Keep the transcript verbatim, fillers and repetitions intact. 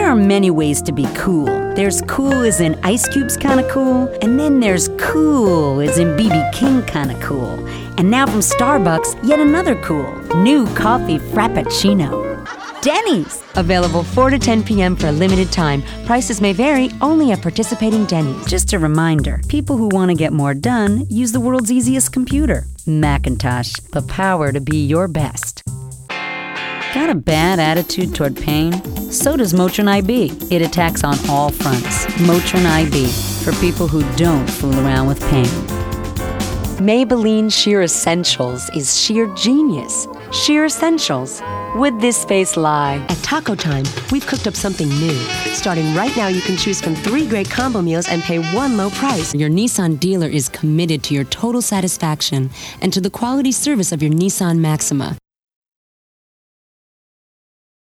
There are many ways to be cool. There's cool as in Ice Cube's kinda cool, and then there's cool as in B B King kinda cool. And now from Starbucks, yet another cool, new coffee frappuccino. Denny's! Available four to ten p m for a limited time. Prices may vary, only at participating Denny's. Just a reminder, people who want to get more done use the world's easiest computer, Macintosh, the power to be your best. Got a bad attitude toward pain? So does Motrin I B. It attacks on all fronts. Motrin I B, for people who don't fool around with pain. Maybelline Sheer Essentials is sheer genius. Sheer Essentials. Would this space lie? At Taco Time, we've cooked up something new. Starting right now, you can choose from three great combo meals and pay one low price. Your Nissan dealer is committed to your total satisfaction and to the quality service of your Nissan Maxima.